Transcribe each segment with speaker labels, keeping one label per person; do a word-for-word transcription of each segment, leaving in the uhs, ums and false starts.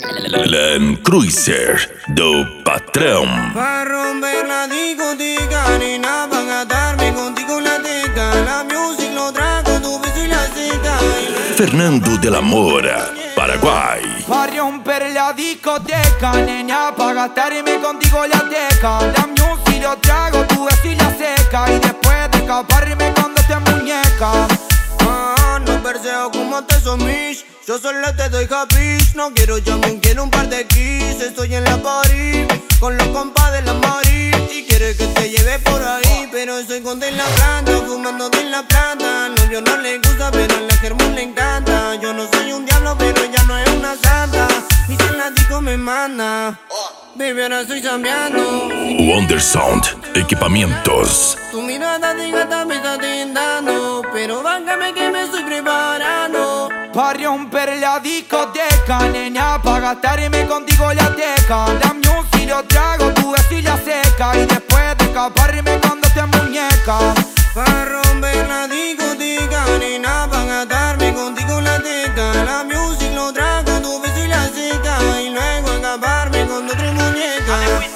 Speaker 1: Land Cruiser do patrão.
Speaker 2: Pa' romper la discoteca, nena, pa' gastarme contigo la teca. La music lo trago, tu beso y la seca.
Speaker 1: Fernando de la Mora, Paraguay.
Speaker 3: Pa' romper la discoteca, nena, pa' gastarme contigo la teca. La music lo trago, tu beso y la seca. Y después de escaparme cuando te muñeca.
Speaker 2: Ah, no perseo como te somís. Yo solo te doy capiz. No quiero jamón, quiero un par de kiss. Estoy en la party con los compas de la Mari. Y quiere que te lleve por ahí, pero estoy con de la planta, fumando de la planta. Al novio no le gusta, pero a la Germán le encanta. Yo no soy un diablo, pero ella no es una santa. Y si la disco me manda, baby, ahora estoy cambiando.
Speaker 1: Wondersound Equipamientos.
Speaker 2: Tu mirada de gata me está tentando, pero báncame que me estoy preparando.
Speaker 3: Pa' romper la discoteca, nena, pa' gastarme contigo la teca. La music lo trago, tu beso y la seca. Y después de escaparme cuando te muñeca.
Speaker 2: Pa' romper la discoteca, nena, pa' gastarme contigo la teca. La music lo trago, tu beso y la seca. Y luego escaparme con otra muñeca.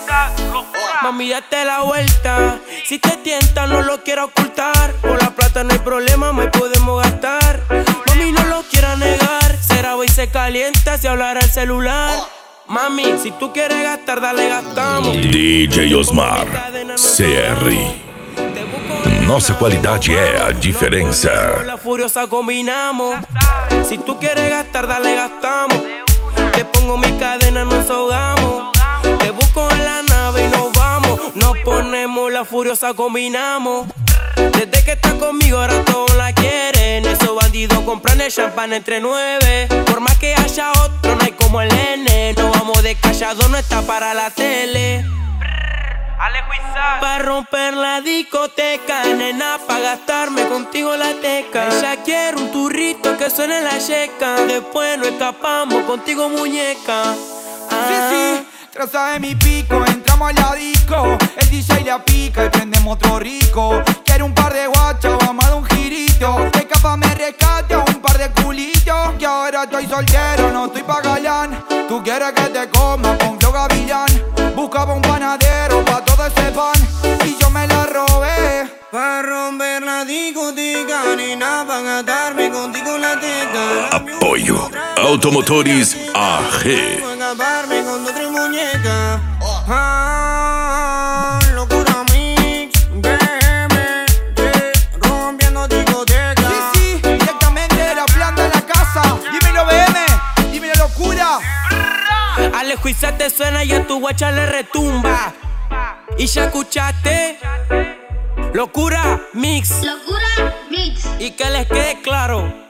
Speaker 4: Mami, date la vuelta. Si te tienta, no lo quiero ocultar. Por la plata no hay problema, me podemos gastar. Mami, no lo quiera negar. Será hoy se calienta si hablara el celular. Mami, si tú quieres gastar, dale, gastamos.
Speaker 1: D J Osmar, C R. Nossa qualidade é a diferença.
Speaker 4: Con la furiosa combinamos. Si tú quieres gastar, dale, gastamos. Te pongo mi cadena, nos ahogamos. Te busco en la nave y nos vamos. Nos ponemos la furiosa, combinamos. Desde que estás conmigo ahora todos la quieren. Esos bandidos compran el champán entre nueve. Por más que haya otro, no hay como el N. No vamos de callado, no está para la tele. Pa' romper la discoteca, nena, pa' gastarme contigo la teca. Ella quiere un turrito que suene la checa. Después nos escapamos contigo, muñeca. Ah.
Speaker 3: Sí, sí, traza de mi pico, entramos a la disco. El D J la pica y prendemos otro rico. Quiero un par de guachas, vamos a dar un girito. Escapa me rescata un par de culitos. Que ahora estoy soltero, no estoy pa' galán. Tú quieres que te coma con flow gavilán. Buscaba un panadero pa' todo ese pan y yo me la robé.
Speaker 2: Pa' romper la discoteca, nena, pa' gastarme contigo la teca.
Speaker 1: Apoio Automotores A G.
Speaker 2: Escaparme con otra muñeca. Ah, locura mix, B M G, rompiendo discoteca.
Speaker 3: Sí, sí, directamente de la planta de la casa. Dímelo B M, dímelo locura.
Speaker 4: Alejo y se te suena y a tu guacha le retumba. Y ya escuchaste Locura Mix.
Speaker 5: Locura Mix.
Speaker 4: Y que les quede claro,